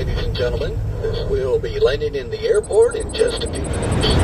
ladies and gentlemen. We'll be landing in the airport in just a few minutes.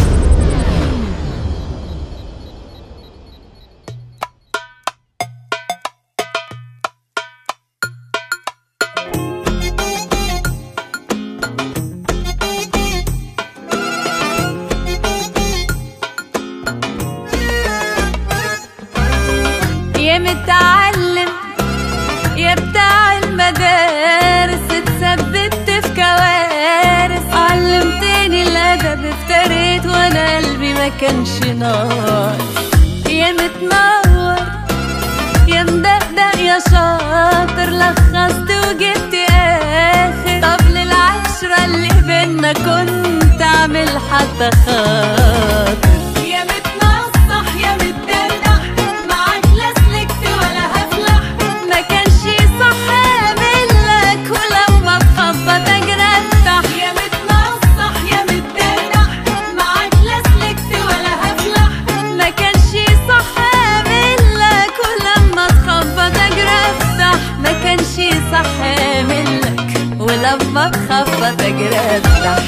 يا متعلم يا بتاع المدارس، اتسببت في كوارث، علمتني الادب افتريت وانا قلبي ما كانش ناقص. يا متنور يا مدقدق يا شاطر، لخصت وجبت اخر، طب للعشرة اللي بينا كنت اعمل حتى خاطر. يا متنصح يا متدردح، معاك لا سلكت ولا هفلح، ما كانش صح اعملك ولما تخبط اجرتح. يا متنصح يا متدردح، معاك لا سلكت ولا هفلح، ما كانش صح اعملك ولما تخبط اجرتح، ما كانش صح اعملك ولما تخبط اجرتح.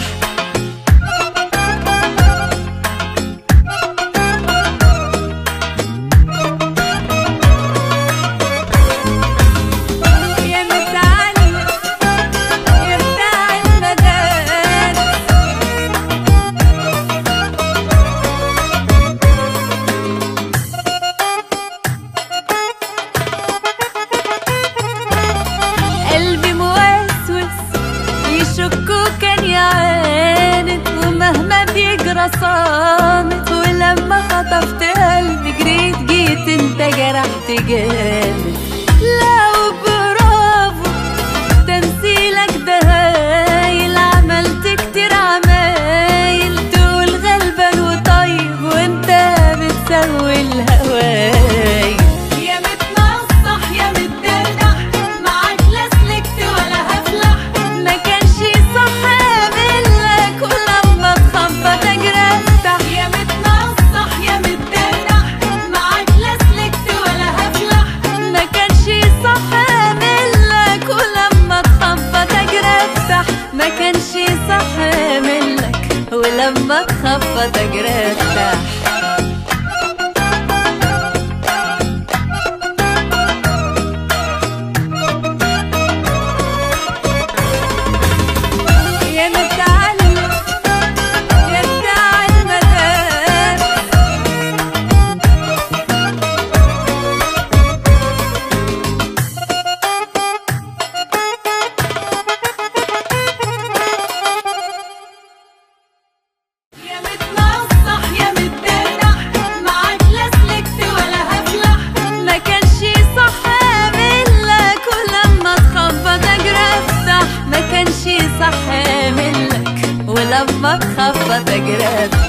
قلبي موسوس يشكو كان يعاند، ومهما بيجرى صامت، ولما خطفت قلبي جيت انت جرحت جامد. لا وبرافو تمثيلك ده هايل، عملت كتير عمايل، تقول غلبان وطيب وانت بتسوي الهوايل. يا متنصح يا متدردح، معاك لا سلكت ولا هفلح، ما كانش صح اعملك ولما تخبط اجرتح. يا متنصح يا متدردح، معاك لا سلكت ولا هفلح، ما كانش صح اعملك ولما تخبط اجرتح، ما كانش صح اعملك ولما تخبط اجرتح. يا متعلم يا بتاع المدارس، يا متنصح يا متدردح، معاك لا سلكت ولا هفلح، ما كانش صح اعملك ولما تخبط اجرتح، ما كانش صح اعملك ولما تخبط اجرتح.